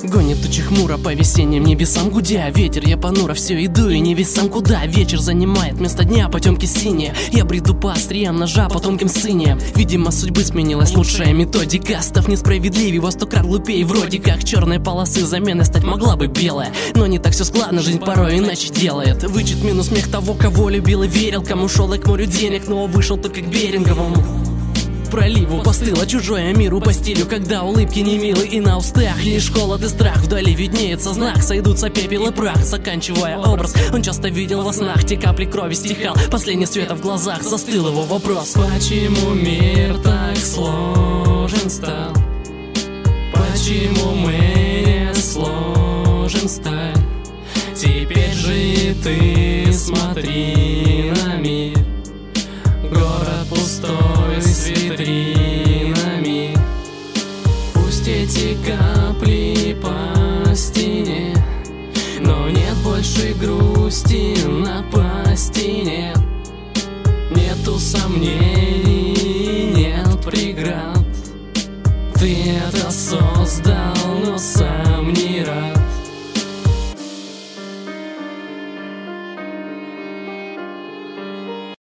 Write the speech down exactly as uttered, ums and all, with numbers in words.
Гонит тучи хмуро по весенним небесам гудя. Ветер, я понуро все иду и не весь сам куда. Вечер занимает место дня, потемки синие. Я бреду по остриям ножа по тонким сыне. Видимо, судьбы сменилась лучшая методика. Став несправедливей, во сто крат глупее. Вроде как черной полосы заменой стать могла бы белая. Но не так все складно, жизнь порой иначе делает. Вычет минус смех того, кого любил и верил. Кому шел и к морю денег, но вышел только к Беринговому проливу. Постыло чужое миру по стилю, когда улыбки не милы и на устах лишь холод и страх. Вдали виднеется знак, сойдутся пепел и прах. Заканчивая образ, он часто видел во снах. Те капли крови стихал, последний свет в глазах. Застыл его вопрос: почему мир так сложен стал? Почему мы не сложен стать? Теперь же и ты смотри на мир. Город пустой с витринами. Пусть эти капли по стене, но нет больше грусти на пастине. Нету сомнений, нет преград. Ты это создал, но сам